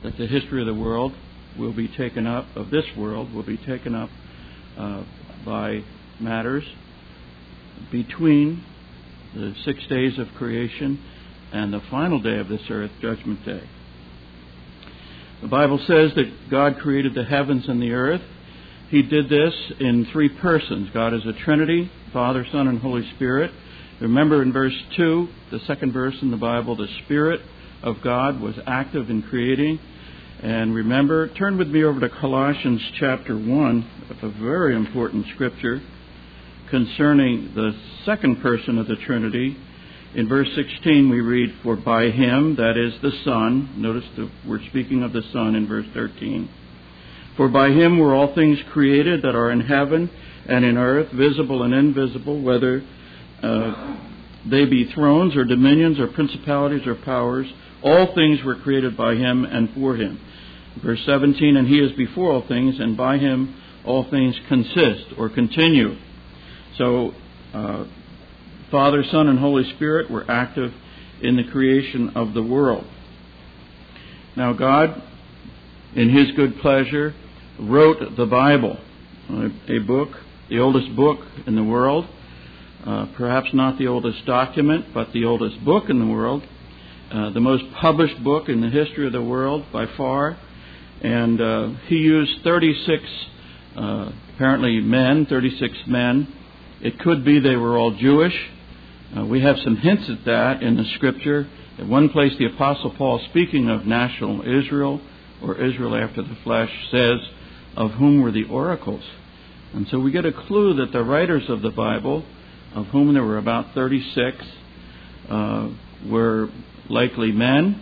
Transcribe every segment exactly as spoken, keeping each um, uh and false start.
that the history of the world will be taken up, of this world, will be taken up uh, by matters between the six days of creation and the final day of this earth, Judgment Day. The Bible says that God created the heavens and the earth. He did this in three persons. God is a Trinity, Father, Son, and Holy Spirit. Remember in verse two, the second verse in the Bible, the Spirit of God was active in creating. And remember, turn with me over to Colossians chapter one, a very important scripture concerning the second person of the Trinity. In verse sixteen we read, "For by him," that is the Son, notice that we're speaking of the Son in verse thirteen, "For by him were all things created that are in heaven and in earth, visible and invisible, whether uh, they be thrones or dominions or principalities or powers. All things were created by him and for him." Verse seventeen, "And he is before all things, and by him all things consist," or continue. So, uh, Father, Son, and Holy Spirit were active in the creation of the world. Now, God, in his good pleasure, wrote the Bible, a book, the oldest book in the world, uh, perhaps not the oldest document, but the oldest book in the world, uh, the most published book in the history of the world by far. And uh, he used thirty-six, uh, apparently men, thirty-six men. It could be they were all Jewish. Uh, we have some hints at that in the Scripture. At one place, the Apostle Paul, speaking of national Israel, or Israel after the flesh, says, "Of whom were the oracles?" And so we get a clue that the writers of the Bible, of whom there were about thirty-six, uh, were likely men,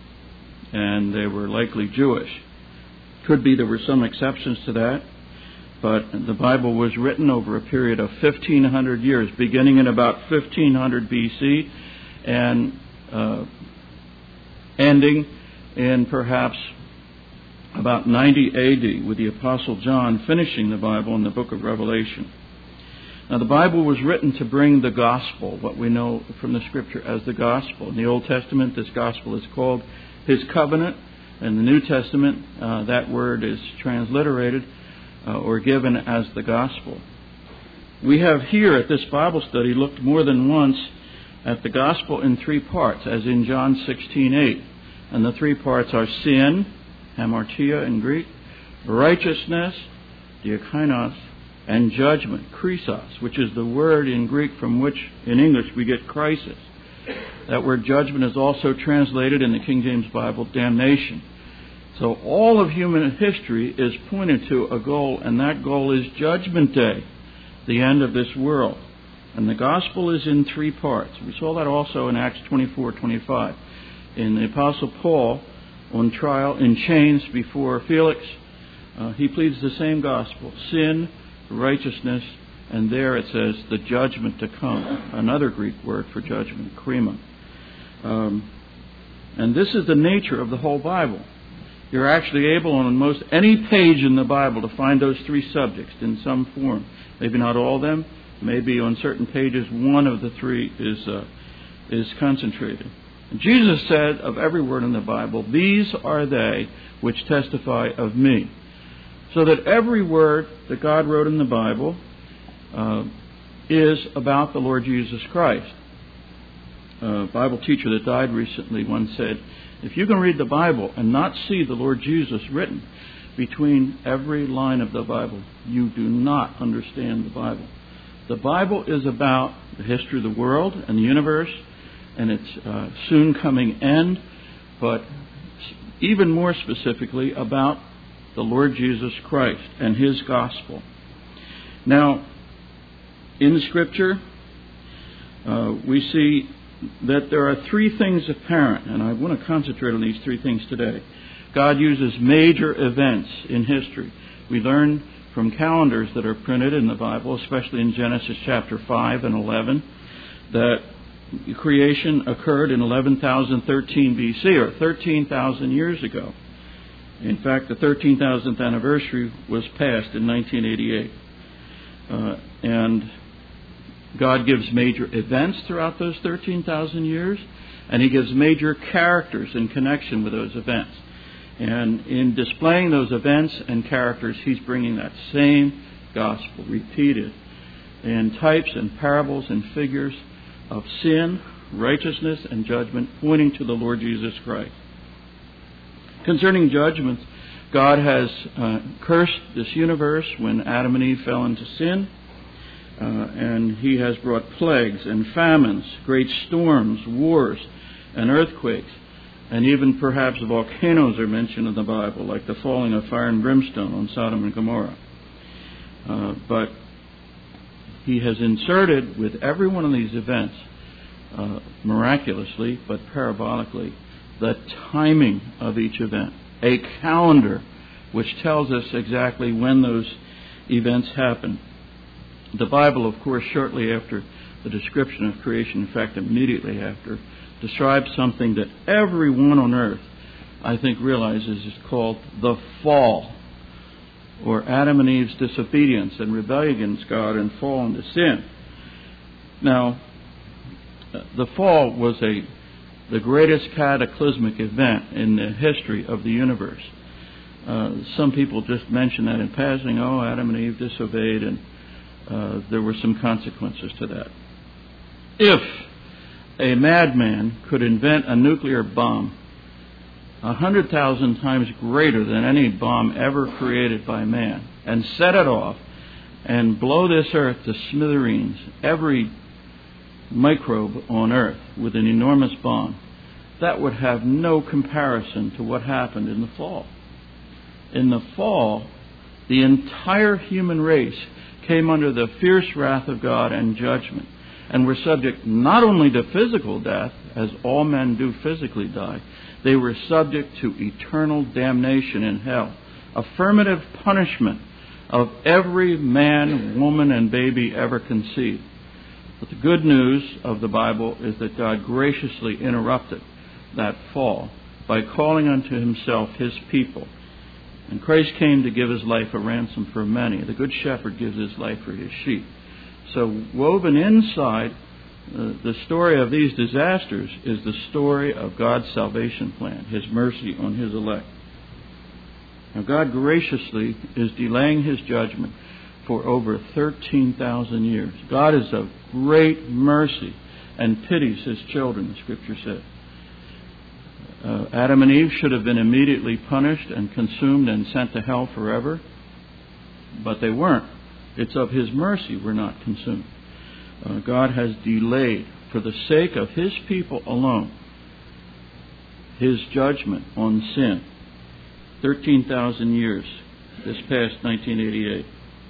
and they were likely Jewish. Could be there were some exceptions to that, but the Bible was written over a period of fifteen hundred years, beginning in about fifteen hundred B C and uh, ending in perhaps about ninety A D with the Apostle John finishing the Bible in the book of Revelation. Now, the Bible was written to bring the gospel, what we know from the Scripture as the gospel. In the Old Testament, this gospel is called his covenant. In the New Testament, uh, that word is transliterated uh, or given as the gospel. We have here at this Bible study looked more than once at the gospel in three parts, as in John sixteen eight. And the three parts are sin, hamartia in Greek, righteousness, diakinos, and judgment, krisos, which is the word in Greek from which in English we get crisis. That word judgment is also translated in the King James Bible, damnation. So all of human history is pointed to a goal, and that goal is Judgment Day, the end of this world. And the gospel is in three parts. We saw that also in Acts twenty-four twenty-five. In the Apostle Paul, on trial in chains before Felix, uh, he pleads the same gospel, sin, righteousness, and there it says the judgment to come, another Greek word for judgment, krima. Um, and this is the nature of the whole Bible. You're actually able on most any page in the Bible to find those three subjects in some form. Maybe not all of them. Maybe on certain pages one of the three is uh, is concentrated. And Jesus said of every word in the Bible, "These are they which testify of me." So that every word that God wrote in the Bible uh, is about the Lord Jesus Christ. A Bible teacher that died recently once said, if you can read the Bible and not see the Lord Jesus written between every line of the Bible, you do not understand the Bible. The Bible is about the history of the world and the universe and its uh, soon coming end, but even more specifically about the Lord Jesus Christ and his gospel. Now, in the Scripture, uh, we see that there are three things apparent, and I want to concentrate on these three things today. God uses major events in history. We learn from calendars that are printed in the Bible, especially in Genesis chapter five and eleven, that creation occurred in eleven thousand thirteen B C, or thirteen thousand years ago. In fact, the thirteen thousandth anniversary was passed in nineteen eighty-eight. Uh, and God gives major events throughout those thirteen thousand years, and he gives major characters in connection with those events. And in displaying those events and characters, he's bringing that same gospel repeated in types and parables and figures of sin, righteousness, and judgment, pointing to the Lord Jesus Christ. Concerning judgments, God has uh, cursed this universe when Adam and Eve fell into sin, uh, and he has brought plagues and famines, great storms, wars, and earthquakes, and even perhaps volcanoes are mentioned in the Bible, like the falling of fire and brimstone on Sodom and Gomorrah. Uh, but he has inserted with every one of these events, uh, miraculously but parabolically, the timing of each event, a calendar which tells us exactly when those events happen. The Bible, of course, shortly after the description of creation, in fact, immediately after, describes something that everyone on earth, I think, realizes is called the fall, or Adam and Eve's disobedience and rebellion against God and fall into sin. Now, the fall was a the greatest cataclysmic event in the history of the universe. Uh, some people just mention that in passing. Oh, Adam and Eve disobeyed, and uh, there were some consequences to that. If a madman could invent a nuclear bomb a hundred thousand times greater than any bomb ever created by man, and set it off and blow this earth to smithereens, every microbe on earth with an enormous bomb, that would have no comparison to what happened in the fall. In the fall, the entire human race came under the fierce wrath of God and judgment, and were subject not only to physical death, as all men do physically die, they were subject to eternal damnation in hell, affirmative punishment of every man, woman, and baby ever conceived. But the good news of the Bible is that God graciously interrupted that fall by calling unto himself his people. And Christ came to give his life a ransom for many. The good shepherd gives his life for his sheep. So woven inside uh, the story of these disasters is the story of God's salvation plan, his mercy on his elect. Now, God graciously is delaying his judgment for over thirteen thousand years. God is of great mercy and pities his children, the Scripture says. Uh, Adam and Eve should have been immediately punished and consumed and sent to hell forever, but they weren't. It's of his mercy we're not consumed. Uh, God has delayed, for the sake of his people alone, his judgment on sin. thirteen thousand years, this past nineteen eighty-eight.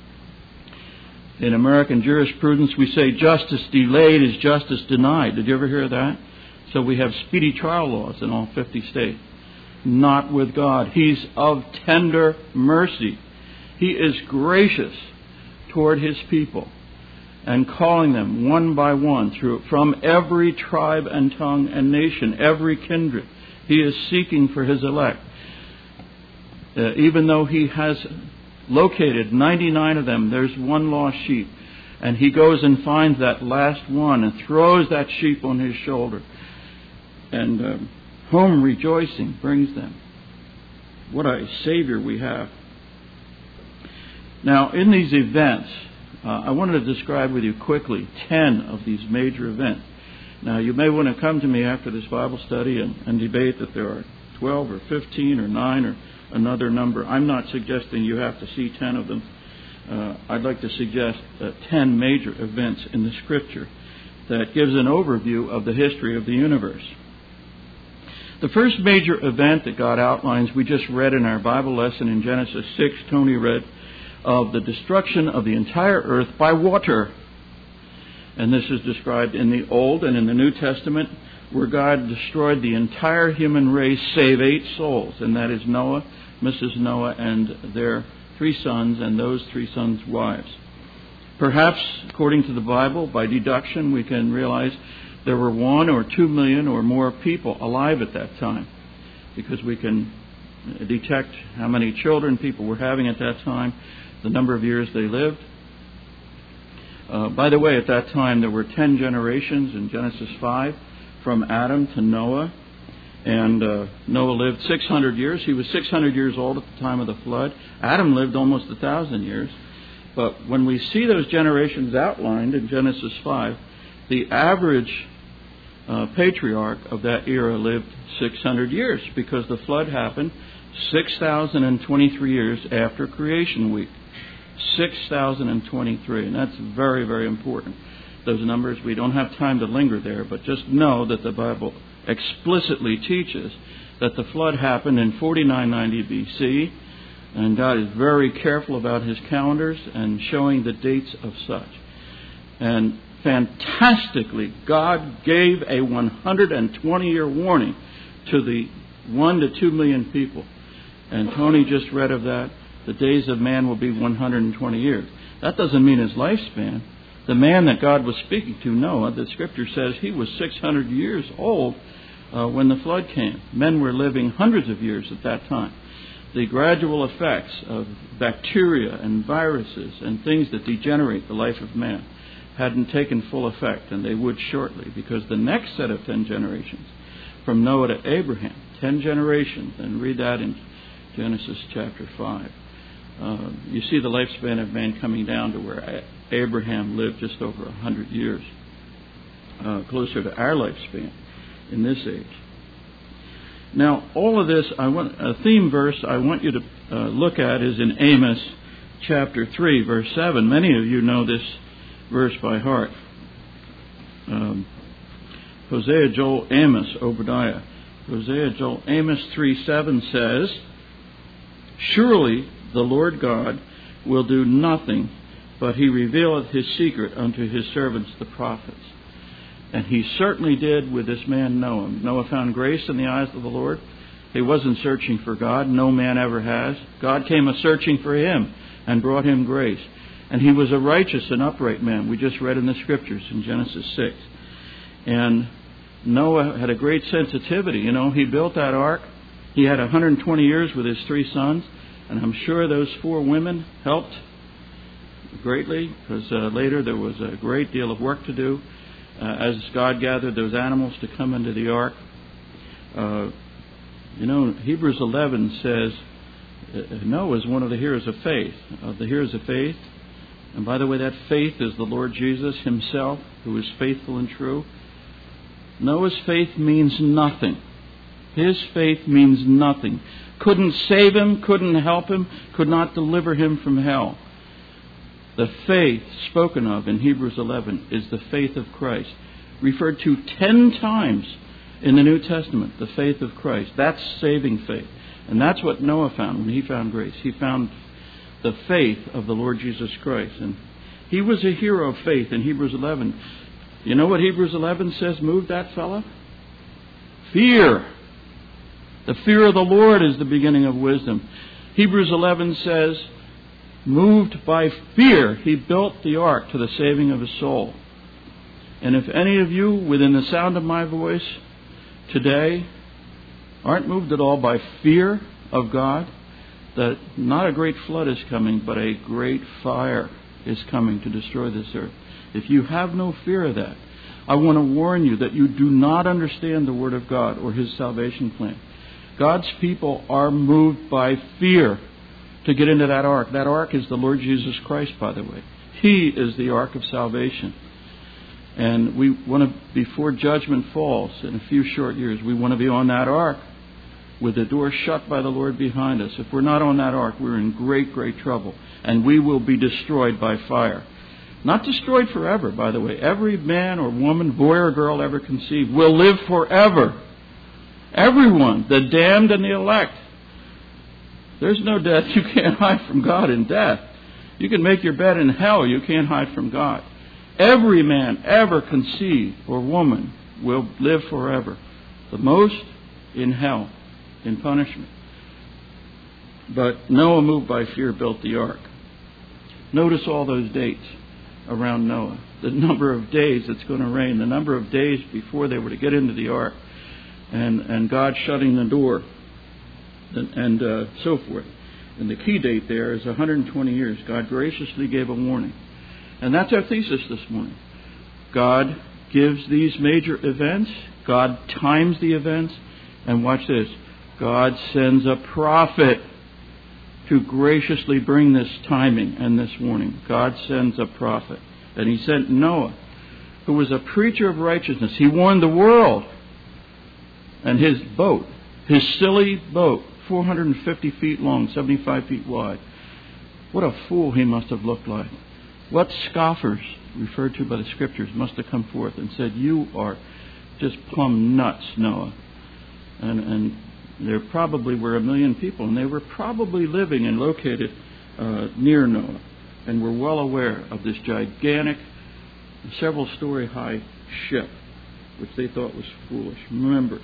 In American jurisprudence, we say justice delayed is justice denied. Did you ever hear that? So we have speedy trial laws in all fifty states. Not with God. He's of tender mercy. He is gracious toward his people and calling them one by one through from every tribe and tongue and nation, every kindred. He is seeking for his elect. Uh, even though he has located ninety-nine of them, there's one lost sheep. And he goes and finds that last one and throws that sheep on his shoulder. And um, home rejoicing brings them. What a Savior we have. Now, in these events, uh, I wanted to describe with you quickly ten of these major events. Now, you may want to come to me after this Bible study and, and debate that there are twelve or fifteen or nine or another number. I'm not suggesting you have to see ten of them. Uh, I'd like to suggest uh, ten major events in the Scripture that gives an overview of the history of the universe. The first major event that God outlines, we just read in our Bible lesson in Genesis six, Tony read, of the destruction of the entire earth by water. And this is described in the Old and in the New Testament, where God destroyed the entire human race save eight souls, and that is Noah, Missus Noah, and their three sons, and those three sons' wives. Perhaps, according to the Bible, by deduction, we can realize there were one or two million or more people alive at that time, because we can detect how many children people were having at that time, the number of years they lived. Uh, by the way, at that time there were ten generations in Genesis five, from Adam to Noah. And uh, Noah lived six hundred years. He was six hundred years old at the time of the flood. Adam lived almost one thousand years. But when we see those generations outlined in Genesis five, the average uh, patriarch of that era lived six hundred years, because the flood happened six thousand twenty-three years after creation week. six thousand twenty-three. And that's very, very important. Those numbers, we don't have time to linger there, but just know that the Bible explicitly teaches that the flood happened in forty-nine ninety B C, and God is very careful about His calendars and showing the dates of such. And fantastically, God gave a one hundred twenty year warning to the one to two million people. And Tony just read of that. The days of man will be one hundred twenty years. That doesn't mean his lifespan. The man that God was speaking to, Noah, the Scripture says he was six hundred years old uh, when the flood came. Men were living hundreds of years at that time. The gradual effects of bacteria and viruses and things that degenerate the life of man hadn't taken full effect, and they would shortly, because the next set of ten generations, from Noah to Abraham, ten generations, and read that in Genesis chapter five. Uh, you see the lifespan of man coming down to where Abraham lived just over one hundred years, uh, closer to our lifespan in this age. Now, all of this, I want a theme verse I want you to uh, look at is in Amos chapter three, verse seven. Many of you know this verse by heart. Um, Hosea, Joel, Amos, Obadiah. Hosea, Joel, Amos three seven says, "Surely the Lord God will do nothing, but He revealeth His secret unto His servants the prophets." And He certainly did with this man Noah. Noah found grace in the eyes of the Lord. He wasn't searching for God. No man ever has. God came a searching for him and brought him grace. And he was a righteous and upright man. We just read in the Scriptures in Genesis six. And Noah had a great sensitivity. You know, he built that ark. He had one hundred twenty years with his three sons. And I'm sure those four women helped greatly, because uh, later there was a great deal of work to do uh, as God gathered those animals to come into the ark. Uh, you know, Hebrews eleven says uh, Noah is one of the heroes of faith. Uh, the heroes of faith. And by the way, that faith is the Lord Jesus Himself, who is faithful and true. Noah's faith means nothing. His faith means nothing. Couldn't save him, couldn't help him, could not deliver him from hell. The faith spoken of in Hebrews eleven is the faith of Christ, referred to ten times in the New Testament, the faith of Christ. That's saving faith. And that's what Noah found when he found grace. He found the faith of the Lord Jesus Christ. And he was a hero of faith in Hebrews eleven. You know what Hebrews eleven says moved that fella? Fear. The fear of the Lord is the beginning of wisdom. Hebrews eleven says, moved by fear, he built the ark to the saving of his soul. And if any of you within the sound of my voice today aren't moved at all by fear of God, that not a great flood is coming, but a great fire is coming to destroy this earth. If you have no fear of that, I want to warn you that you do not understand the Word of God or His salvation plan. God's people are moved by fear to get into that ark. That ark is the Lord Jesus Christ, by the way. He is the ark of salvation. And we want to, before judgment falls in a few short years, we want to be on that ark with the door shut by the Lord behind us. If we're not on that ark, we're in great, great trouble. And we will be destroyed by fire. Not destroyed forever, by the way. Every man or woman, boy or girl ever conceived will live forever. Everyone, the damned and the elect. There's no death. You can't hide from God in death. You can make your bed in hell. You can't hide from God. Every man ever conceived or woman will live forever. The most in hell, in punishment. But Noah, moved by fear, built the ark. Notice all those dates around Noah. The number of days it's going to rain. The number of days before they were to get into the ark. And, and God shutting the door. And, and uh, so forth. And the key date there is one hundred twenty years. God graciously gave a warning. And that's our thesis this morning. God gives these major events. God times the events. And watch this. God sends a prophet to graciously bring this timing and this warning. God sends a prophet. And he sent Noah, who was a preacher of righteousness. He warned the world. And his boat, his silly boat, four hundred fifty feet long, seventy-five feet wide. What a fool he must have looked like. What scoffers, referred to by the Scriptures, must have come forth and said, "You are just plumb nuts, Noah." And, and there probably were a million people, and they were probably living and located uh, near Noah, and were well aware of this gigantic, several-story high ship, which they thought was foolish. Remember,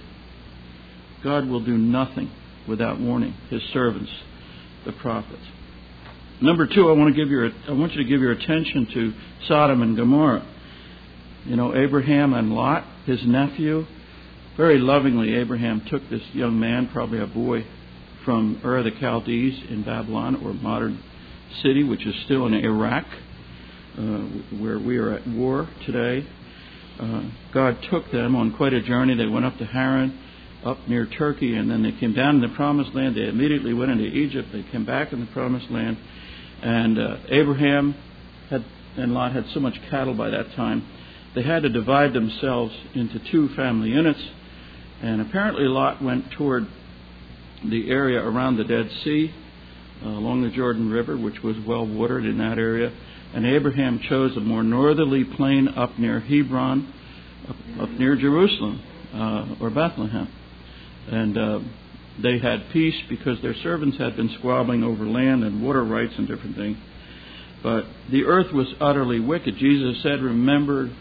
God will do nothing without warning His servants, the prophets. Number two, I want to give your I want you to give your attention to Sodom and Gomorrah. You know, Abraham and Lot, his nephew. Very lovingly, Abraham took this young man, probably a boy, from Ur of the Chaldees in Babylon, or modern city, which is still in Iraq, uh, where we are at war today. Uh, God took them on quite a journey. They went up to Haran, up near Turkey, and then they came down in the Promised Land. They immediately went into Egypt. They came back in the Promised Land. And uh, Abraham had, and Lot had so much cattle by that time, they had to divide themselves into two family units. And apparently Lot went toward the area around the Dead Sea, uh, along the Jordan River, which was well watered in that area. And Abraham chose a more northerly plain up near Hebron, up, up near Jerusalem, uh, or Bethlehem. And uh, they had peace because their servants had been squabbling over land and water rights and different things. But the earth was utterly wicked. Jesus said, remember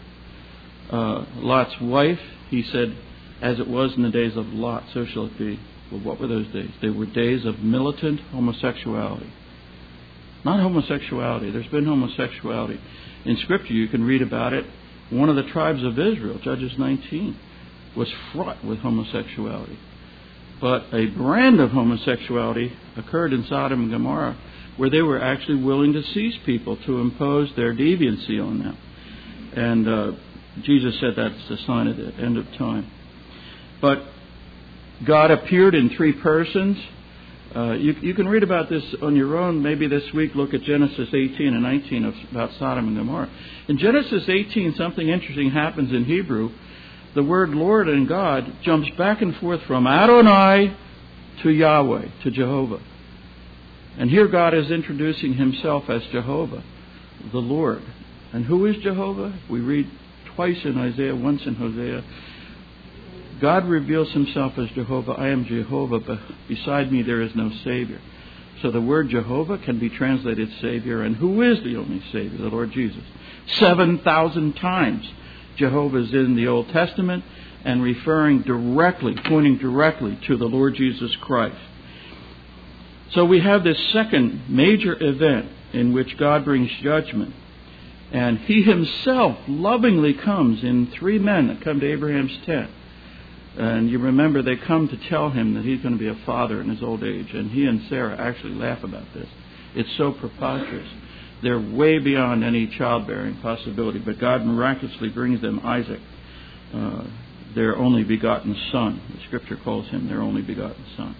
uh, Lot's wife. He said, as it was in the days of Lot, so shall it be. Well, what were those days? They were days of militant homosexuality. Not homosexuality. There's been homosexuality. In Scripture, you can read about it. One of the tribes of Israel, Judges nineteen, was fraught with homosexuality. But a brand of homosexuality occurred in Sodom and Gomorrah, where they were actually willing to seize people to impose their deviancy on them. And uh, Jesus said that's the sign of the end of time. But God appeared in three persons. Uh, you, you can read about this on your own. Maybe this week look at Genesis eighteen and nineteen of, about Sodom and Gomorrah. In Genesis eighteen, something interesting happens in Hebrew. The word Lord and God jumps back and forth from Adonai to Yahweh, to Jehovah. And here God is introducing Himself as Jehovah, the Lord. And who is Jehovah? We read twice in Isaiah, once in Hosea. God reveals Himself as Jehovah. I am Jehovah, but beside me there is no Savior. So the word Jehovah can be translated Savior. And who is the only Savior? The Lord Jesus. Seven thousand times Jehovah is in the Old Testament and referring directly, pointing directly to the Lord Jesus Christ. So we have this second major event in which God brings judgment. And He Himself lovingly comes in three men that come to Abraham's tent. And you remember they come to tell him that he's going to be a father in his old age. And he and Sarah actually laugh about this. It's so preposterous. They're way beyond any childbearing possibility. But God miraculously brings them Isaac, uh, their only begotten son. The Scripture calls him their only begotten son.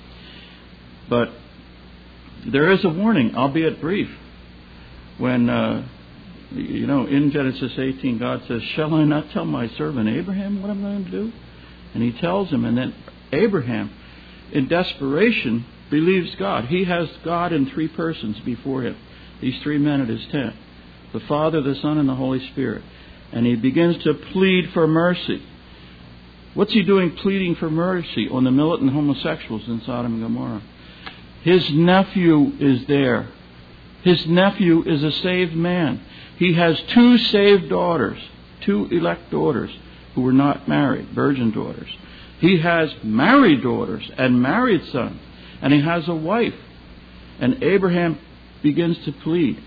But there is a warning, albeit brief. When, uh, you know, in Genesis eighteen, God says, shall I not tell my servant Abraham what I'm going to do? And He tells him, and then Abraham, in desperation, believes God. He has God in three persons before him. These three men at his tent. The Father, the Son, and the Holy Spirit. And he begins to plead for mercy. What's he doing pleading for mercy on the militant homosexuals in Sodom and Gomorrah? His nephew is there. His nephew is a saved man. He has two saved daughters, two elect daughters, who were not married, virgin daughters. He has married daughters and married sons. And he has a wife. And Abraham begins to plead.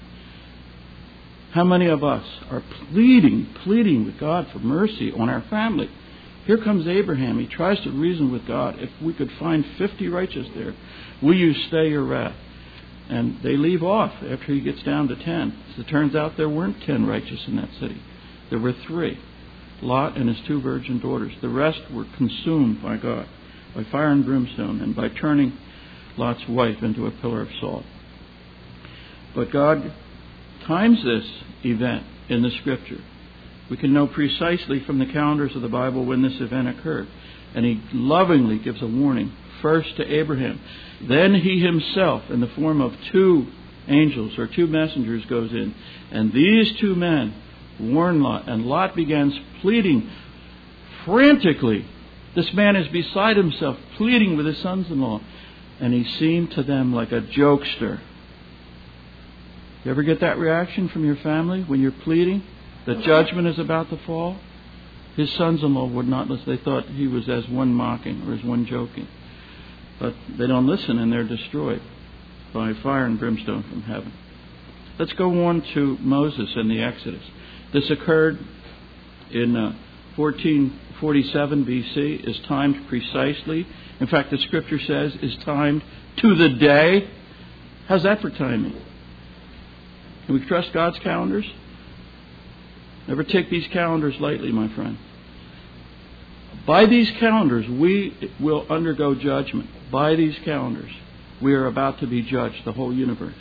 How many of us are pleading, pleading with God for mercy on our family? Here comes Abraham. He tries to reason with God. If we could find fifty righteous there, will you stay your wrath? And they leave off after he gets down to ten. As it turns out, there weren't ten righteous in that city. There were three. Lot and his two virgin daughters. The rest were consumed by God. by fire and brimstone, and by turning Lot's wife into a pillar of salt. But God times this event in the Scripture. We can know precisely from the calendars of the Bible when this event occurred. And He lovingly gives a warning, first to Abraham. Then He Himself, in the form of two angels or two messengers, goes in. And these two men warn Lot. And Lot begins pleading frantically. This man is beside himself, pleading with his sons-in-law. And he seemed to them like a jokester. You ever get that reaction from your family when you're pleading that judgment is about to fall? His sons-in-law would not listen. They thought he was as one mocking or as one joking. But they don't listen, and they're destroyed by fire and brimstone from heaven. Let's go on to Moses and the Exodus. This occurred in uh, fourteen forty-seven B C, is timed precisely. In fact, the Scripture says is timed to the day. How's that for timing? Can we trust God's calendars? Never take these calendars lightly, my friend. By these calendars, we will undergo judgment. By these calendars, we are about to be judged, the whole universe.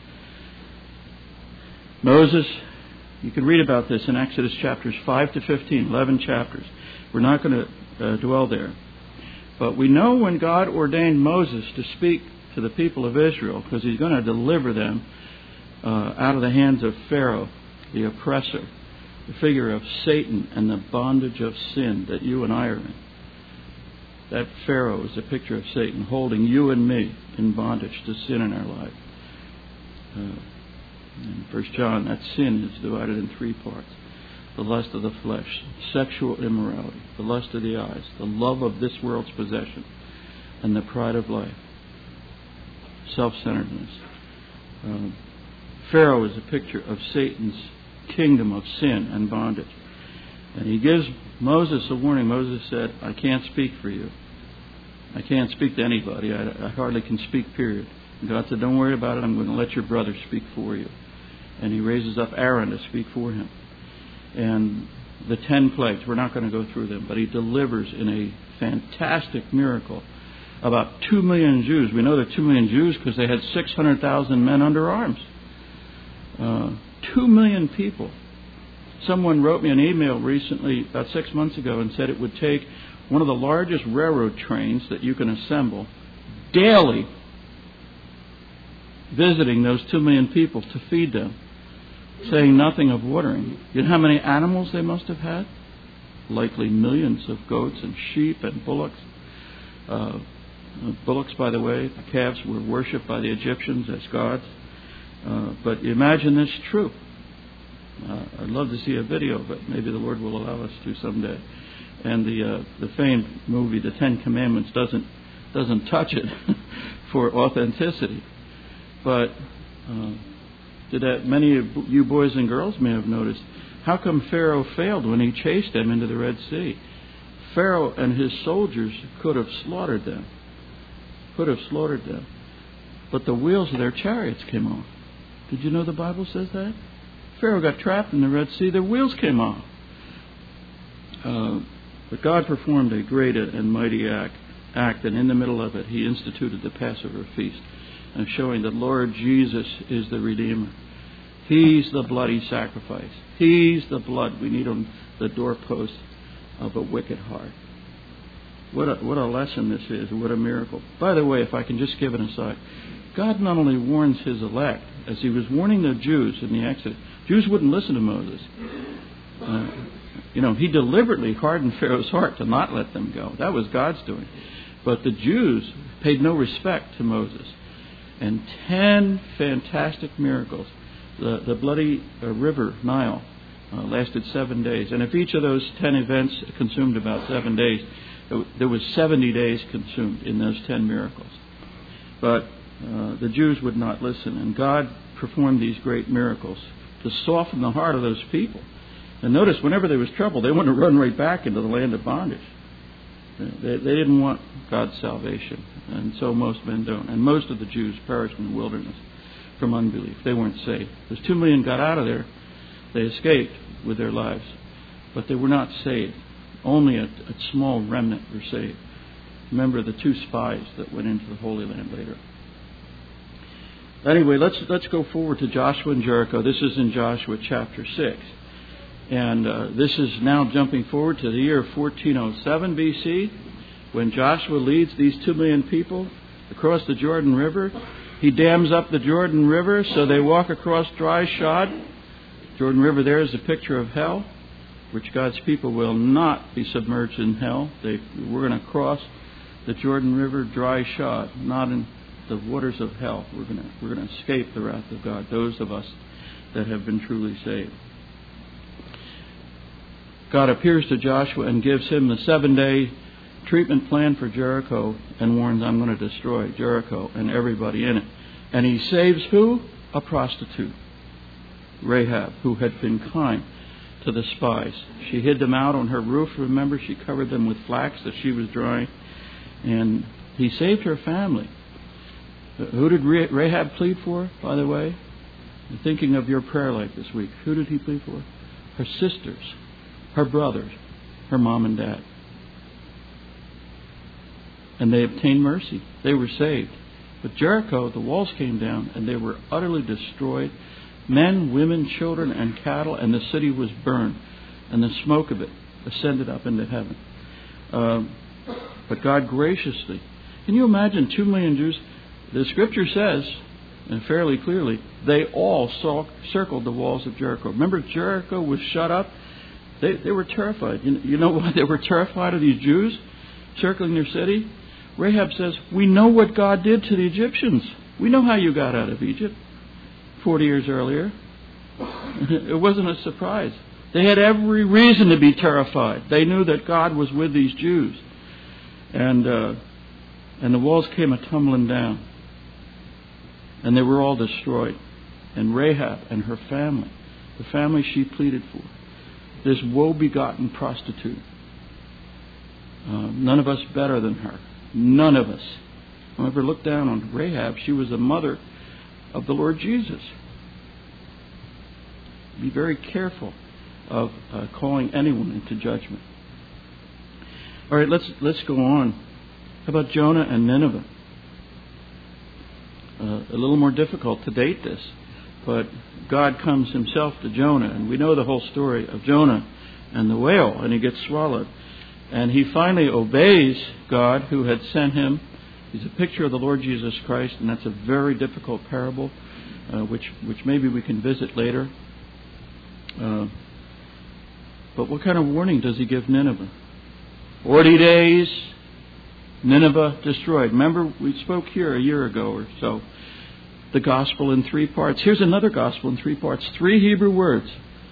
Moses, you can read about this in Exodus chapters five to fifteen, eleven chapters. We're not going to uh, dwell there. But we know when God ordained Moses to speak to the people of Israel, because He's going to deliver them uh, out of the hands of Pharaoh, the oppressor, the figure of Satan and the bondage of sin that you and I are in. That Pharaoh is a picture of Satan holding you and me in bondage to sin in our life. Uh, in First John, that sin is divided in three parts. The lust of the flesh, sexual immorality, the lust of the eyes, the love of this world's possession, and the pride of life, self-centeredness. Uh, Pharaoh is a picture of Satan's kingdom of sin and bondage. And he gives Moses a warning. Moses said, I can't speak for you. I can't speak to anybody. I, I hardly can speak, period. And God said, don't worry about it. I'm going to let your brother speak for you. And He raises up Aaron to speak for him. And the ten plagues, we're not going to go through them, but He delivers in a fantastic miracle about two million Jews. We know they're two million Jews because they had six hundred thousand men under arms. Uh, two million people. Someone wrote me an email recently, about six months ago, and said it would take one of the largest railroad trains that you can assemble daily visiting those two million people to feed them, saying nothing of watering. You know how many animals they must have had? Likely millions of goats and sheep and bullocks. Uh, bullocks, by the way, the calves were worshipped by the Egyptians as gods. Uh, but imagine this true. Uh, I'd love to see a video, but maybe the Lord will allow us to someday. And the uh, the famed movie, The Ten Commandments, doesn't doesn't touch it for authenticity. But uh, did that many of you boys and girls may have noticed, how come Pharaoh failed when he chased them into the Red Sea? Pharaoh and his soldiers could have slaughtered them. Could have slaughtered them. But the wheels of their chariots came off. Did you know the Bible says that? Pharaoh got trapped in the Red Sea. Their wheels came off. Uh, but God performed a great and mighty act, act, and in the middle of it, He instituted the Passover feast, and showing that Lord Jesus is the Redeemer. He's the bloody sacrifice. He's the blood we need on the doorpost of a wicked heart. What a, what a lesson this is. What a miracle. By the way, if I can just give an aside, God not only warns His elect, as He was warning the Jews in the Exodus. Jews wouldn't listen to Moses. Uh, you know, He deliberately hardened Pharaoh's heart to not let them go. That was God's doing. But the Jews paid no respect to Moses. And ten fantastic miracles. The, the bloody uh, river, Nile, uh, lasted seven days. And if each of those ten events consumed about seven days, there was seventy days consumed in those ten miracles. But uh, the Jews would not listen. And God performed these great miracles to soften the heart of those people. And notice, whenever there was trouble, they wanted to run right back into the land of bondage. They, they didn't want God's salvation. And so most men don't. And most of the Jews perished in the wilderness from unbelief. They weren't saved. Those two million got out of there. They escaped with their lives. But they were not saved. Only a, a small remnant were saved. Remember the two spies that went into the Holy Land later. Anyway, let's let's go forward to Joshua and Jericho. This is in Joshua chapter six. And uh, this is now jumping forward to the year fourteen oh seven B C, when Joshua leads these two million people across the Jordan River. He dams up the Jordan River so they walk across dry shod. Jordan River there is a picture of hell, which God's people will not be submerged in hell. They, we're going to cross the Jordan River dry shod, not in the waters of hell. We're going to we're going to escape the wrath of God, those of us that have been truly saved. God appears to Joshua and gives him the seven-day treatment plan for Jericho and warns, I'm going to destroy Jericho and everybody in it. And he saves who? A prostitute, Rahab, who had been kind to the spies. She hid them out on her roof. Remember, she covered them with flax that she was drying. And he saved her family. Who did Rahab plead for, by the way? I'm thinking of your prayer life this week. Who did he plead for? Her sisters, her brothers, her mom and dad. And they obtained mercy. They were saved. But Jericho, the walls came down and they were utterly destroyed. Men, women, children, and cattle, and the city was burned. And the smoke of it ascended up into heaven. Uh, but God graciously, can you imagine two million Jews? The scripture says, and fairly clearly, they all saw, circled the walls of Jericho. Remember, Jericho was shut up. They, they were terrified. You, you know why they were terrified of these Jews circling their city? Rahab says, we know what God did to the Egyptians. We know how you got out of Egypt forty years earlier. It wasn't a surprise. They had every reason to be terrified. They knew that God was with these Jews. And, uh, and the walls came a-tumbling down. And they were all destroyed. And Rahab and her family, the family she pleaded for, this woe-begotten prostitute, uh, none of us better than her. None of us. Don't ever look down on Rahab. She was the mother of the Lord Jesus. Be very careful of uh, calling anyone into judgment. All right, let's let's go on. How about Jonah and Nineveh? Uh, a little more difficult to date this, but God comes himself to Jonah, and we know the whole story of Jonah and the whale, and he gets swallowed. And he finally obeys God who had sent him. He's a picture of the Lord Jesus Christ, and that's a very difficult parable, uh, which which maybe we can visit later. Uh, but what kind of warning does he give Nineveh? Forty days, Nineveh destroyed. Remember, we spoke here a year ago or so. The gospel in three parts. Here's another gospel in three parts. Three Hebrew words.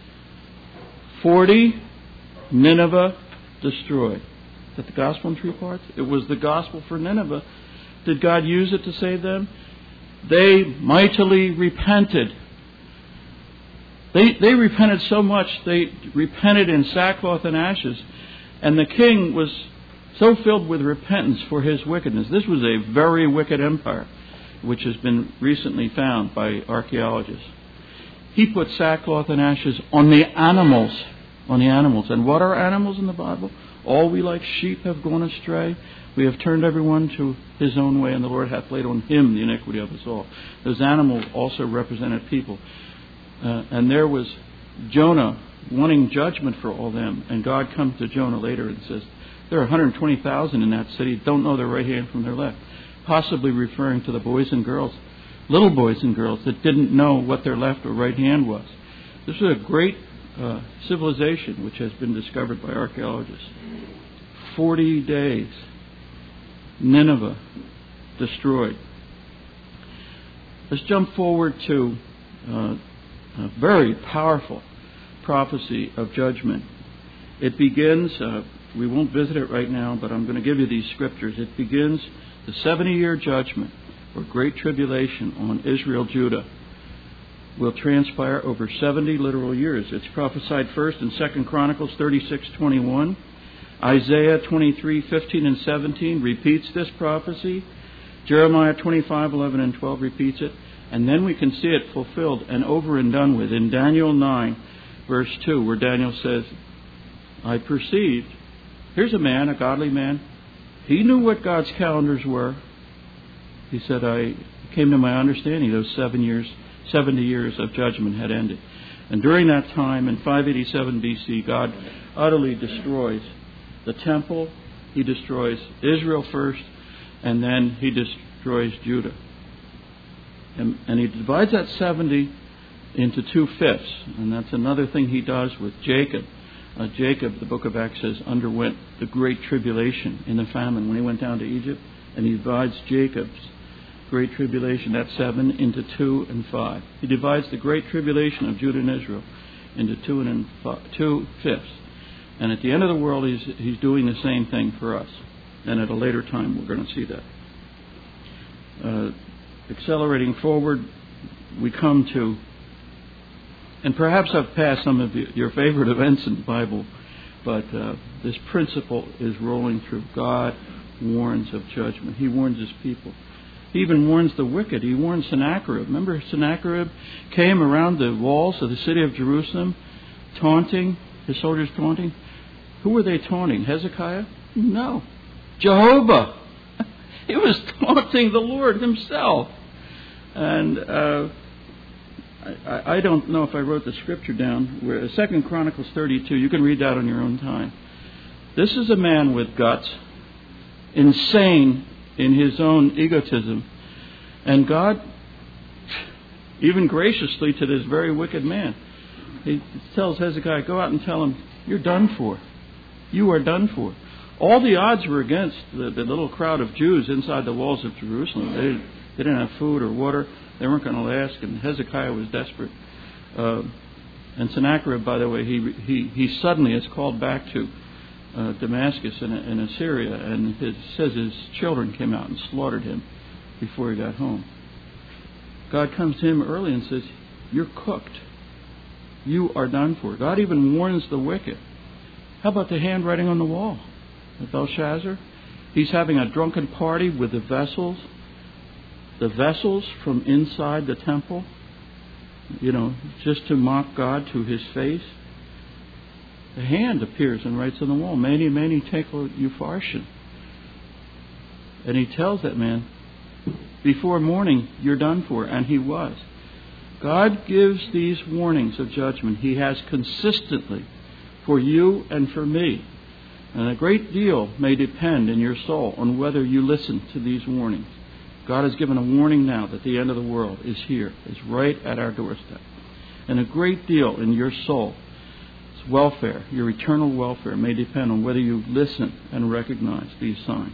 Forty, Nineveh, destroyed. Is that the gospel in three parts? It was the gospel for Nineveh. Did God use it to save them? They mightily repented. They they repented so much, they repented in sackcloth and ashes. And the king was so filled with repentance for his wickedness. This was a very wicked empire, which has been recently found by archaeologists. He put sackcloth and ashes on the animals. On the animals. And what are animals in the Bible? All we like sheep have gone astray. We have turned everyone to his own way, and the Lord hath laid on him the iniquity of us all. Those animals also represented people. Uh, and there was Jonah wanting judgment for all them. And God comes to Jonah later and says, there are one hundred twenty thousand in that city, don't know their right hand from their left. Possibly referring to the boys and girls, little boys and girls that didn't know what their left or right hand was. This is a great uh, civilization which has been discovered by archaeologists. Forty days. Nineveh destroyed. Let's jump forward to uh, a very powerful prophecy of judgment. It begins, uh, we won't visit it right now, but I'm going to give you these scriptures. It begins the seventy-year judgment or great tribulation on Israel, Judah, will transpire over seventy literal years. It's prophesied first in Second Chronicles thirty-six twenty-one. Isaiah twenty-three fifteen and seventeen repeats this prophecy. Jeremiah twenty-five eleven and twelve repeats it. And then we can see it fulfilled and over and done with in Daniel nine, verse two, where Daniel says, I perceived, here's a man, a godly man, He knew what God's calendars were. He said, I came to my understanding those seven years, seventy years of judgment had ended. And during that time, in five eighty-seven B C, God utterly destroys the temple. He destroys Israel first, and then he destroys Judah. And, and he divides that seventy into two-fifths. And that's another thing he does with Jacob. Uh, Jacob, the book of Acts says, underwent the great tribulation in the famine when he went down to Egypt. And he divides Jacob's great tribulation, that's seven, into two and five. He divides the great tribulation of Judah and Israel into two and five, two fifths. And at the end of the world, he's, he's doing the same thing for us. And at a later time, we're going to see that. Uh, accelerating forward, we come to, and perhaps I've passed some of your favorite events in the Bible, but uh, this principle is rolling through. God warns of judgment. He warns his people. He even warns the wicked. He warns Sennacherib. Remember, Sennacherib came around the walls of the city of Jerusalem, taunting, his soldiers taunting. Who were they taunting? Hezekiah? No. Jehovah. He was taunting the Lord himself. And uh, I, I don't know if I wrote the scripture down. Where Second Chronicles thirty-two. You can read that on your own time. This is a man with guts, insane in his own egotism. And God, even graciously to this very wicked man, he tells Hezekiah, go out and tell him, you're done for. You are done for. All the odds were against the, the little crowd of Jews inside the walls of Jerusalem. They, they didn't have food or water. They weren't going to last, and Hezekiah was desperate. Uh, and Sennacherib, by the way, he, he, he suddenly is called back to uh, Damascus in, in Assyria, and it says his children came out and slaughtered him before he got home. God comes to him early and says, you're cooked. You are done for. God even warns the wicked. How about the handwriting on the wall of Belshazzar? He's having a drunken party with the vessels, the vessels from inside the temple, you know, just to mock God to his face. The hand appears and writes on the wall, Mene, Mene, Tekel, Upharsin. And he tells that man, before morning, you're done for. And he was. God gives these warnings of judgment. He has consistently for you and for me. And a great deal may depend in your soul on whether you listen to these warnings. God has given a warning now that the end of the world is here, is right at our doorstep. And a great deal in your soul, its welfare, your eternal welfare, may depend on whether you listen and recognize these signs.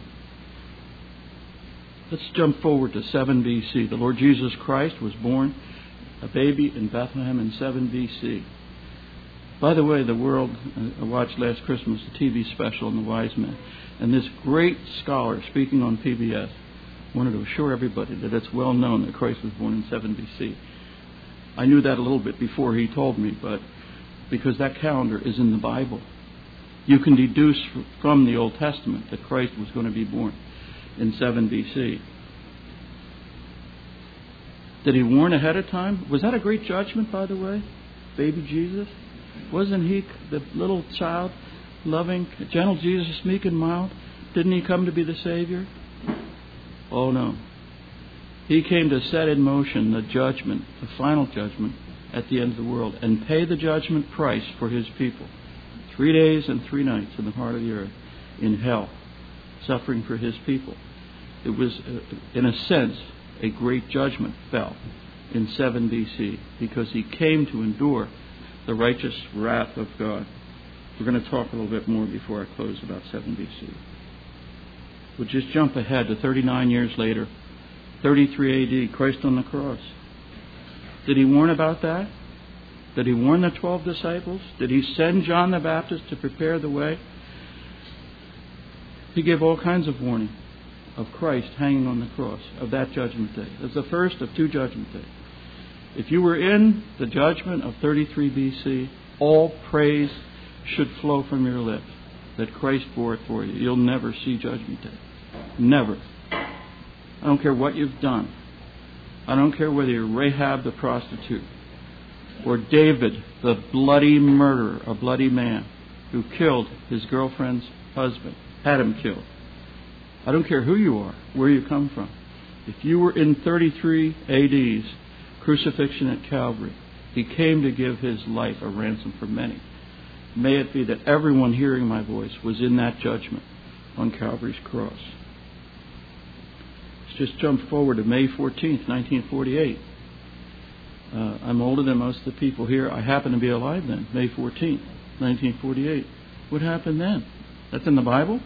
Let's jump forward to seven B C. The Lord Jesus Christ was born a baby in Bethlehem in seven B C. By the way, the world, I watched last Christmas a T V special on the wise men, and this great scholar speaking on P B S wanted to assure everybody that it's well known that Christ was born in seven B C. I knew that a little bit before he told me, but because that calendar is in the Bible, you can deduce from the Old Testament that Christ was going to be born in seven B C. Did he warn ahead of time? Was that a great judgment, by the way? Baby Jesus? Wasn't he the little child, loving, gentle Jesus, meek and mild? Didn't he come to be the Savior? Oh no. He came to set in motion the judgment, the final judgment at the end of the world, and pay the judgment price for his people. Three days and three nights in the heart of the earth, in hell, suffering for his people. It was, in a sense, a great judgment fell in seven B C because he came to endure the righteous wrath of God. We're going to talk a little bit more before I close about seven B C. We'll just jump ahead to thirty-nine years later, thirty-three A D, Christ on the cross. Did he warn about that? Did he warn the twelve disciples? Did he send John the Baptist to prepare the way? He gave all kinds of warning of Christ hanging on the cross, of that judgment day. It was the first of two judgment days. If you were in the judgment of thirty-three B C, all praise should flow from your lips that Christ bore it for you. You'll never see judgment day. Never. I don't care what you've done. I don't care whether you're Rahab the prostitute or David, the bloody murderer, a bloody man who killed his girlfriend's husband, had him killed. I don't care who you are, where you come from. If you were in thirty-three A D's crucifixion at Calvary, He came to give His life a ransom for many. May it be that everyone hearing my voice was in that judgment on Calvary's cross. Let's just jump forward to May fourteenth, nineteen forty-eight. Uh, I'm older than most of the people here. I happen to be alive then, May fourteenth, nineteen forty-eight. What happened then? That's in the Bible?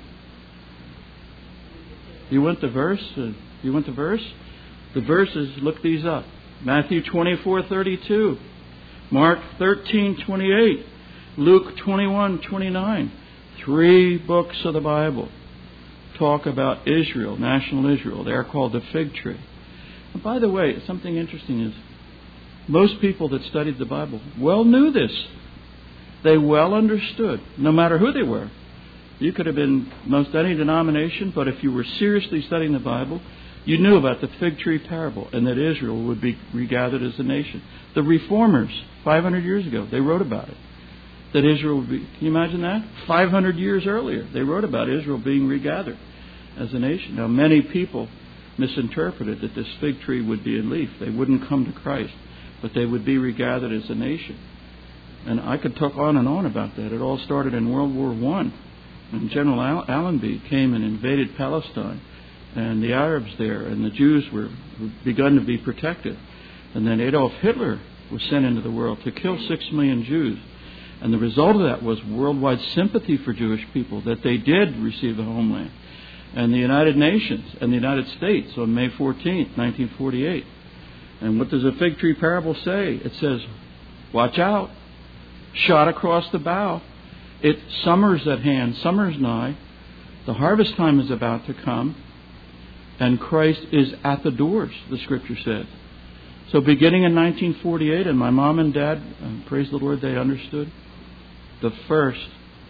You went to verse? Uh, you went to verse? The verses, look these up. Matthew twenty-four thirty-two, Mark thirteen twenty-eight, Luke twenty-one twenty-nine. Three books of the Bible talk about Israel, national Israel. They're called the fig tree. And by the way, something interesting is most people that studied the Bible well knew this. They well understood, no matter who they were. You could have been most any denomination, but if you were seriously studying the Bible, you knew about the fig tree parable and that Israel would be regathered as a nation. The reformers, five hundred years ago, they wrote about it. That Israel would be, can you imagine that? five hundred years earlier, they wrote about Israel being regathered as a nation. Now, many people misinterpreted that this fig tree would be in leaf. They wouldn't come to Christ, but they would be regathered as a nation. And I could talk on and on about that. It all started in World War One, when General Al- Allenby came and invaded Palestine, and the Arabs there and the Jews were begun to be protected. And then Adolf Hitler was sent into the world to kill six million Jews. And the result of that was worldwide sympathy for Jewish people, that they did receive a homeland. And the United Nations and the United States on May fourteenth, nineteen forty-eight. And what does the fig tree parable say? It says, watch out, shot across the bow. It summer's at hand, summer's nigh. The harvest time is about to come. And Christ is at the doors, the Scripture says. So beginning in nineteen forty-eight, and my mom and dad, uh, praise the Lord, they understood, the first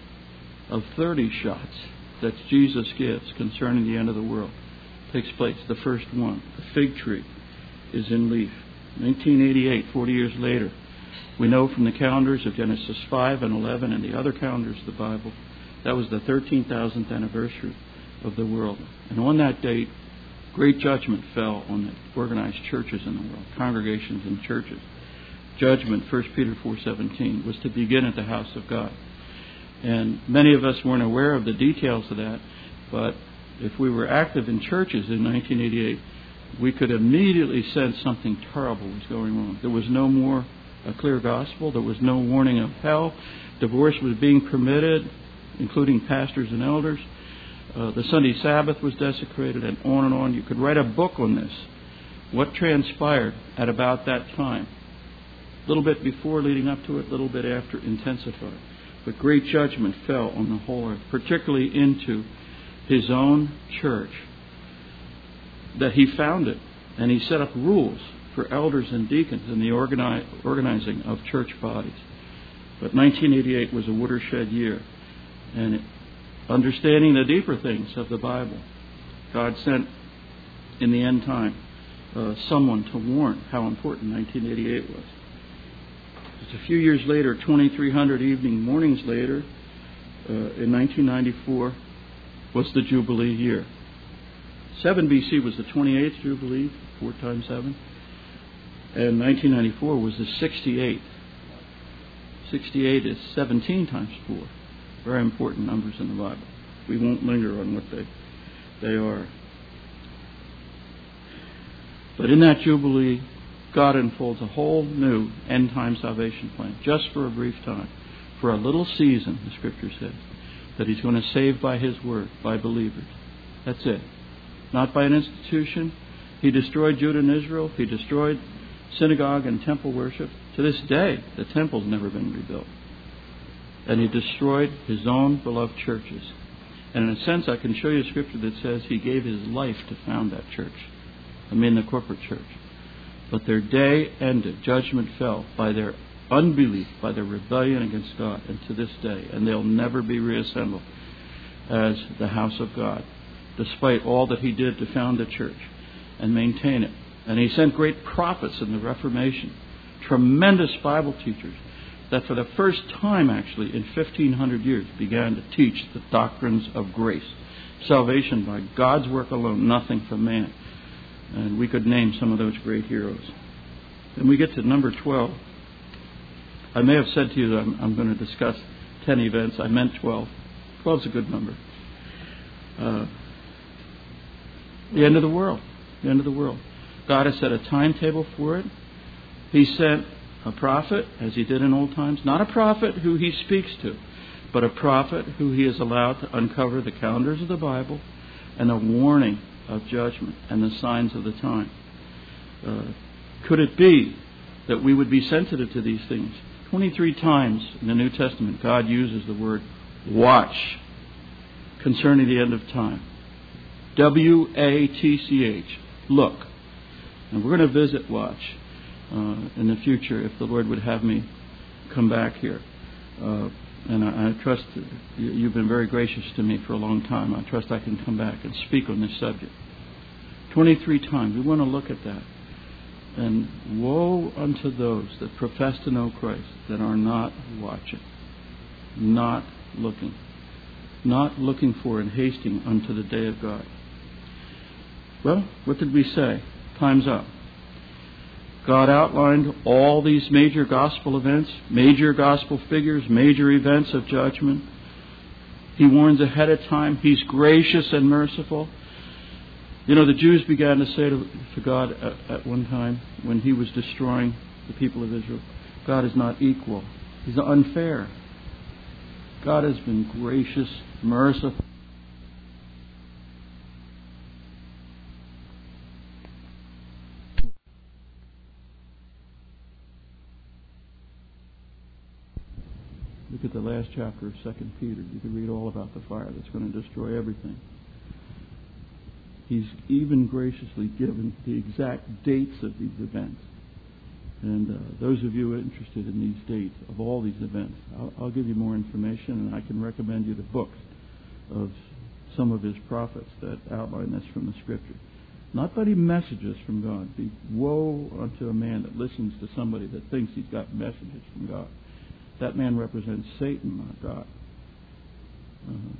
of thirty shots that Jesus gives concerning the end of the world takes place. The first one, the fig tree, is in leaf. nineteen eighty-eight, forty years later, we know from the calendars of Genesis five and eleven and the other calendars of the Bible, that was the thirteen thousandth anniversary of the world. And on that date, great judgment fell on the organized churches in the world, congregations and churches. Judgment, First Peter four seventeen, was to begin at the house of God. And many of us weren't aware of the details of that, but if we were active in churches in nineteen eighty-eight, we could immediately sense something terrible was going on. There was no more a clear gospel. There was no warning of hell. Divorce was being permitted, including pastors and elders. Uh, the Sunday Sabbath was desecrated, and on and on. You could write a book on this. What transpired at about that time? A little bit before, leading up to it, a little bit after, intensified. But great judgment fell on the whole earth, particularly into His own church that He founded. And He set up rules for elders and deacons in the organi- organizing of church bodies. But nineteen eighty-eight was a watershed year. And it, understanding the deeper things of the Bible, God sent in the end time uh, someone to warn how important nineteen eighty-eight was. Just a few years later, twenty-three hundred evening mornings later, uh, in nineteen ninety-four, was the Jubilee year. seven B C was the twenty-eighth Jubilee, four times seven. And nineteen ninety-four was the sixty-eighth. sixty-eight is seventeen times four. Very important numbers in the Bible. We won't linger on what they, they are. But in that Jubilee, God unfolds a whole new end-time salvation plan, just for a brief time, for a little season, the Scripture says, that He's going to save by His word, by believers. That's it. Not by an institution. He destroyed Judah and Israel. He destroyed synagogue and temple worship. To this day, the temple's never been rebuilt. And He destroyed His own beloved churches. And in a sense, I can show you a Scripture that says He gave His life to found that church. I mean the corporate church. But their day ended. Judgment fell by their unbelief, by their rebellion against God, and to this day. And they'll never be reassembled as the house of God, despite all that He did to found the church and maintain it. And He sent great prophets in the Reformation, tremendous Bible teachers, that for the first time, actually, in fifteen hundred years, began to teach the doctrines of grace. Salvation by God's work alone, nothing from man. And we could name some of those great heroes. Then we get to number twelve. I may have said to you that I'm, I'm going to discuss ten events. I meant twelve. twelve is a good number. Uh, the end of the world. The end of the world. God has set a timetable for it. He sent a prophet, as he did in old times. Not a prophet who he speaks to, but a prophet who he is allowed to uncover the calendars of the Bible and a warning of judgment and the signs of the time. Uh, could it be that we would be sensitive to these things? twenty-three times in the New Testament, God uses the word watch concerning the end of time. W A T C H. Look. And we're going to visit watch uh, in the future if the Lord would have me come back here. Uh, and I, I trust you, you've been very gracious to me for a long time. I trust I can come back and speak on this subject. twenty-three times. We want to look at that. And woe unto those that profess to know Christ that are not watching, not looking, not looking for and hasting unto the day of God. Well, what did we say? Time's up. God outlined all these major gospel events, major gospel figures, major events of judgment. He warns ahead of time. He's gracious and merciful. You know, the Jews began to say to, to God at, at one time when he was destroying the people of Israel, God is not equal. He's unfair. God has been gracious, merciful. Look at the last chapter of Second Peter. You can read all about the fire that's going to destroy everything. He's even graciously given the exact dates of these events. And uh, those of you who are interested in these dates of all these events, I'll, I'll give you more information, and I can recommend you the books of some of his prophets that outline this from the Scripture. Not that he messages from God. Be woe unto a man that listens to somebody that thinks he's got messages from God. That man represents Satan, not God. Uh-huh.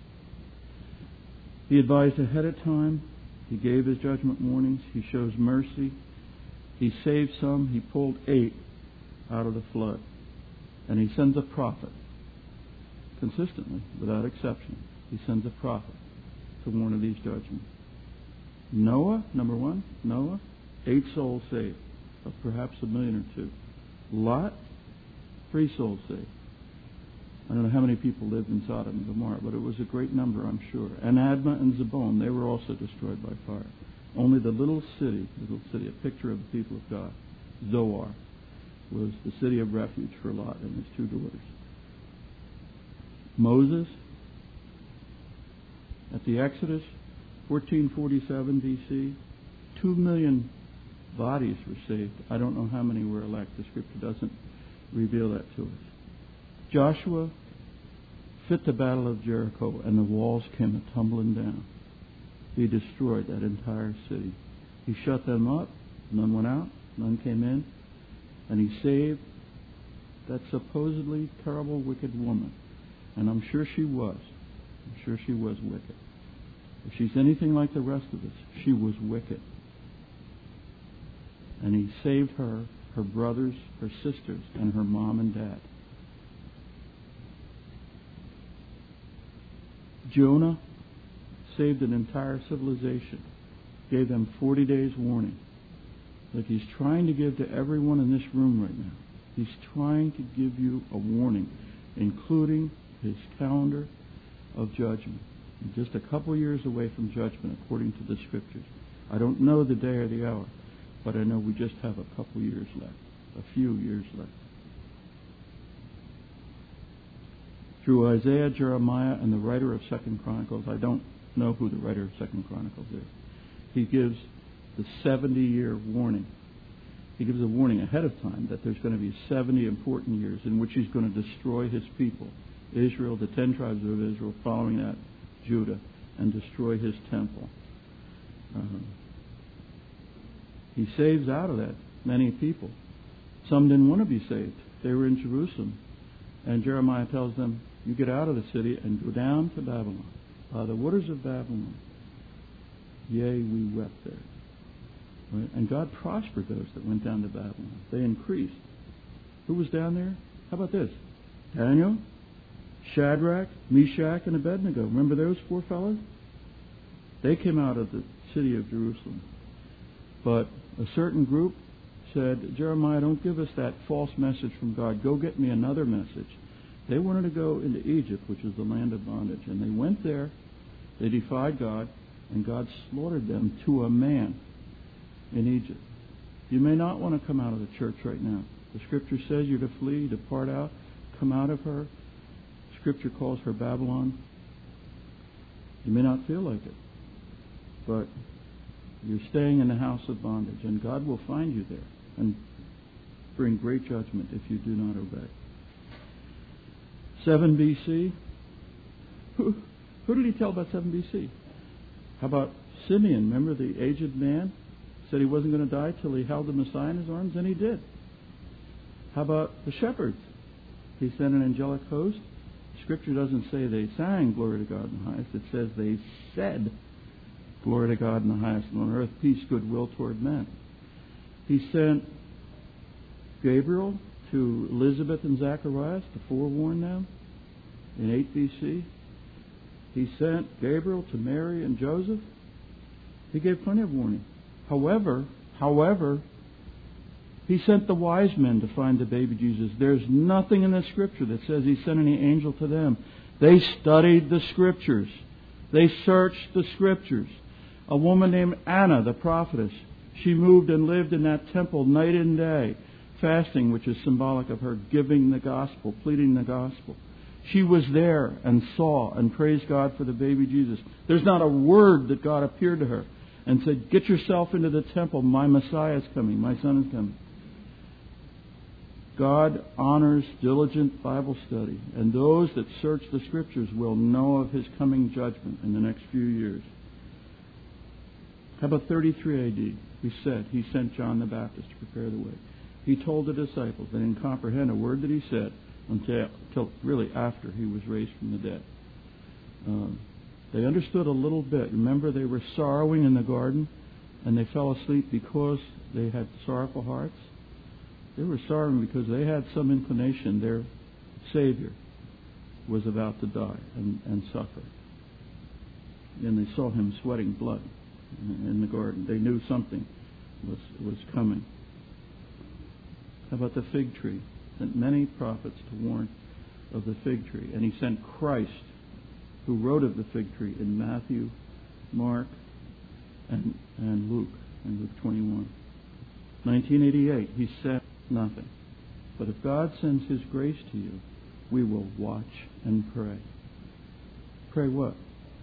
He advised ahead of time. He gave his judgment warnings. He shows mercy. He saved some. He pulled eight out of the flood. And he sends a prophet. Consistently, without exception. He sends a prophet to warn of these judgments. Noah, number one, Noah, eight souls saved, of perhaps a million or two. Lot, three souls saved. I don't know how many people lived in Sodom and Gomorrah, but it was a great number, I'm sure. And Admah and Zebulun, they were also destroyed by fire. Only the little city, little city, a picture of the people of God, Zoar, was the city of refuge for Lot and his two daughters. Moses, at the Exodus, fourteen forty-seven B C, two million bodies were saved. I don't know how many were elect. The Scripture doesn't reveal that to us. Joshua fit the battle of Jericho, and the walls came a-tumbling down. He destroyed that entire city. He shut them up. None went out. None came in. And he saved that supposedly terrible, wicked woman. And I'm sure she was. I'm sure she was wicked. If she's anything like the rest of us, she was wicked. And he saved her, her brothers, her sisters, and her mom and dad. Jonah saved an entire civilization, gave them forty days warning. Like he's trying to give to everyone in this room right now. He's trying to give you a warning, including his calendar of judgment. And just a couple years away from judgment, according to the Scriptures. I don't know the day or the hour, but I know we just have a couple years left, a few years left. Through Isaiah, Jeremiah, and the writer of Second Chronicles, I don't know who the writer of Second Chronicles is. He gives the seventy-year warning. He gives a warning ahead of time that there's going to be seventy important years in which he's going to destroy his people, Israel, the ten tribes of Israel, following that, Judah, and destroy his temple. Um, he saves out of that many people. Some didn't want to be saved. They were in Jerusalem. And Jeremiah tells them, you get out of the city and go down to Babylon. uh, the waters of Babylon. Yea, we wept there. Right? And God prospered those that went down to Babylon. They increased. Who was down there? How about this? Daniel, Shadrach, Meshach, and Abednego. Remember those four fellows? They came out of the city of Jerusalem. But a certain group said, Jeremiah, don't give us that false message from God. Go get me another message. They wanted to go into Egypt, which is the land of bondage. And they went there. They defied God. And God slaughtered them to a man in Egypt. You may not want to come out of the church right now. The Scripture says you're to flee, depart out, come out of her. Scripture calls her Babylon. You may not feel like it, but you're staying in the house of bondage, and God will find you there and bring great judgment if you do not obey. seven B C. Who, who did he tell about seven B C? How about Simeon? Remember the aged man? Said he wasn't going to die till he held the Messiah in his arms, and he did. How about the shepherds? He sent an angelic host. Scripture doesn't say they sang glory to God in the highest. It says they said glory to God in the highest, and on earth peace, goodwill toward men. He sent Gabriel to Elizabeth and Zacharias to forewarn them in eight B C. He sent Gabriel to Mary and Joseph. He gave plenty of warning. However, however, he sent the wise men to find the baby Jesus. There's nothing in the Scripture that says he sent any angel to them. They studied the Scriptures. They searched the Scriptures. A woman named Anna, the prophetess, she moved and lived in that temple night and day, fasting, which is symbolic of her giving the gospel, pleading the gospel. She was there and saw and praised God for the baby Jesus. There's not a word that God appeared to her and said, get yourself into the temple. My Messiah is coming. My Son is coming. God honors diligent Bible study, and those that search the Scriptures will know of His coming judgment in the next few years. How about thirty-three A D? We said He sent John the Baptist to prepare the way. He told the disciples they didn't comprehend a word that He said until, until really after He was raised from the dead. Um, they understood a little bit. Remember, they were sorrowing in the garden, and they fell asleep because they had sorrowful hearts. They were sorrowing because they had some inclination their Savior was about to die and, and suffer. And they saw Him sweating blood in, in the garden. They knew something was was coming. How about the fig tree? He sent many prophets to warn of the fig tree. And He sent Christ, who wrote of the fig tree in Matthew, Mark, and, and Luke, in Luke twenty-one. nineteen eighty-eight, He said nothing. But if God sends His grace to you, we will watch and pray. Pray what?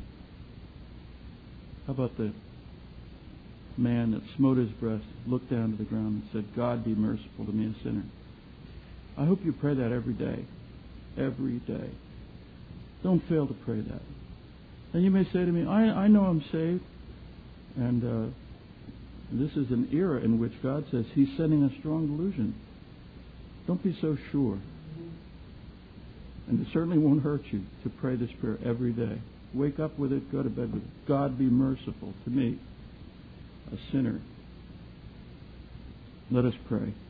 How about the man that smote his breast, looked down to the ground and said, God, be merciful to me, a sinner. I hope you pray that every day. Every day. Don't fail to pray that. And you may say to me, I, I know I'm saved. And uh, this is an era in which God says He's sending a strong delusion. Don't be so sure. And it certainly won't hurt you to pray this prayer every day. Wake up with it, go to bed with it. God, be merciful to me, a sinner. Let us pray.